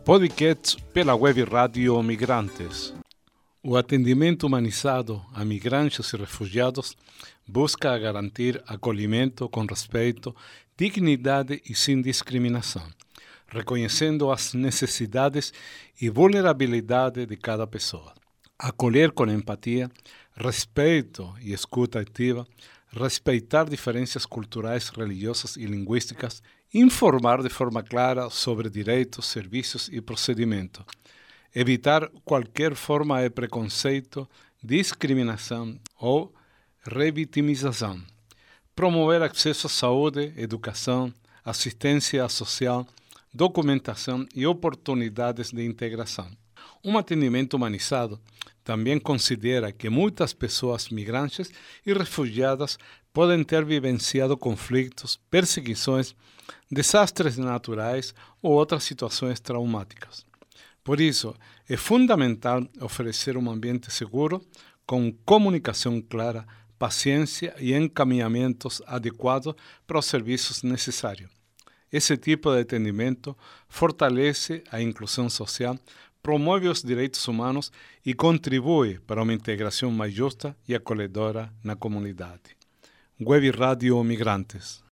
Podcast pela Web Rádio Migrantes. O atendimento humanizado a migrantes e refugiados busca garantir acolhimento com respeito, dignidade e sem discriminação, reconhecendo as necessidades e vulnerabilidade de cada pessoa. Acolher com empatia, respeito e escuta ativa, respeitar diferenças culturais, religiosas e linguísticas, informar de forma clara sobre direitos, serviços e procedimentos, evitar qualquer forma de preconceito, discriminação ou revitimização, promover acesso à saúde, educação, assistência social, documentação e oportunidades de integração. Um atendimento humanizado também considera que muitas pessoas migrantes e refugiadas podem ter vivenciado conflitos, perseguições, desastres naturais ou outras situações traumáticas. Por isso, é fundamental oferecer um ambiente seguro, com comunicação clara, paciência e encaminhamentos adequados para os serviços necessários. Esse tipo de atendimento fortalece a inclusão social, promove os direitos humanos e contribui para uma integração mais justa e acolhedora na comunidade. Web Rádio Migrantes.